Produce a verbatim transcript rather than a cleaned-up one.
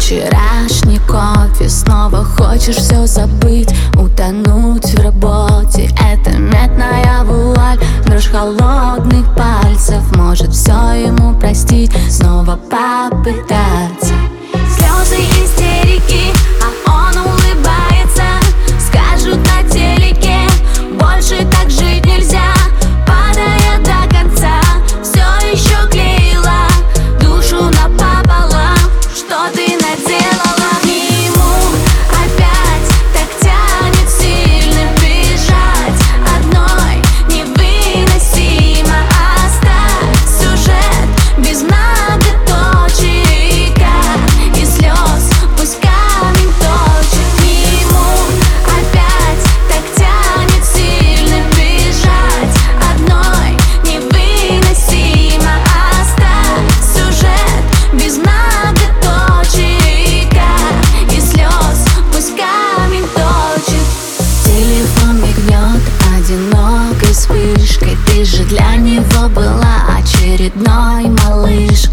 Вчерашний кофе, снова хочешь все забыть, утонуть в работе. Это медная вуаль, дрожь холодных пальцев может все ему простить, снова попытаться. Слезы, истерики, а он улыбается. Скажут на телеке, больше так жить нельзя. Падая до конца, все еще клеила душу напополам. Что ты наделала? К нему опять так тянет сильно бежать. Одной невыносимо. Оставь сюжет без многоточий, и слез пусть камень точит. К нему опять так тянет сильно бежать. Одной невыносимо. Оставь сюжет без многоточий, и слез пусть камень точит. Телефон мигнет одинокой вспышкой. Ты же для него была очередной малышкой.